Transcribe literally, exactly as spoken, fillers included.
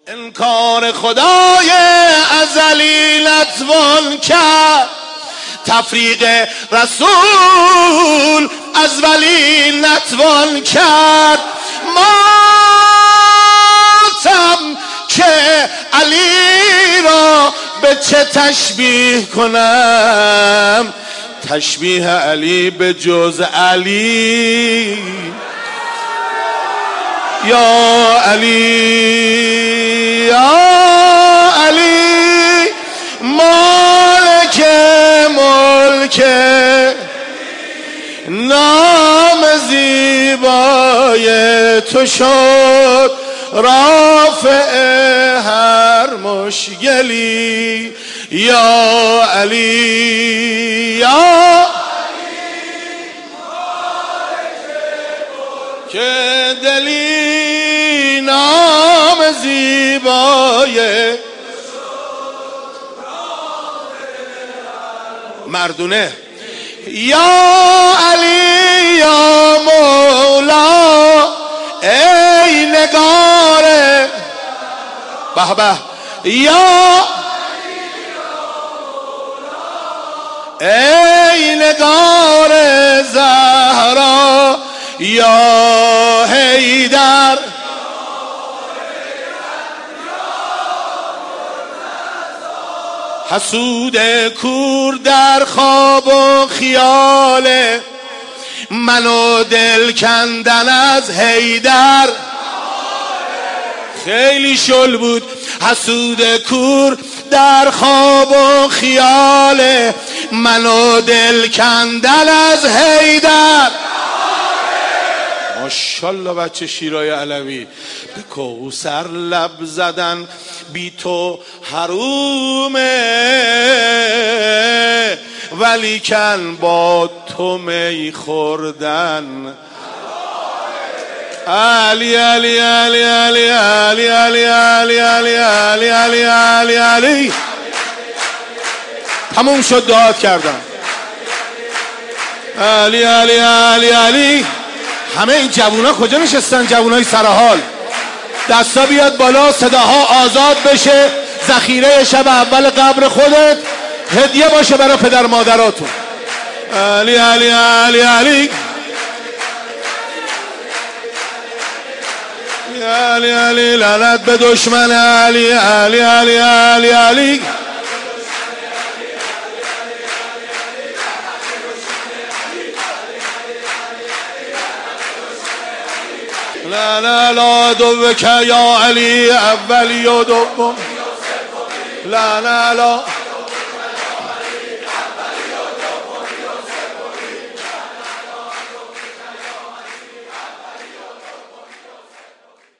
انکار خدای ازلی نتوان کرد، تفریق رسول از ولی نتوان کرد. ماتم که علی را به چه تشبیه کنم، تشبیه علی به جز علی. یا علی یا علی مالک ملک، نام زیبای تو شد رافع هر مشکلی. یا علی یا که دلی نام زیبای مردونه. یا علی یا مولا ای نگار به به، یا ای نگار زهرا، یا حیدر حسود کور در خواب و خیال، منو دل کندن از حیدر. خیلی شل بود حسود کور در خواب و خیال، منو دل کندن از حیدر. ماشالله بچه شیرای علوی. به کوثر لب زدن بی تو حرومه، ولیکن با تو می خوردن. علی علی علی علی علی علی علی علی علی علی علی علی. تموم شد، دعات کردم. علی علی علی علی. همه این جوونا کجا نشستن؟ جوونای سرحال، دستا بیاد بالا، صداها آزاد بشه، ذخیره شب اول قبر خودت هدیه باشه برای پدر مادراتون. علی علی علی علی علی علی. لعنت به دشمن علی علی علی علی علی. لا لا لا دوك يا علي أولي دوم. لا لا لا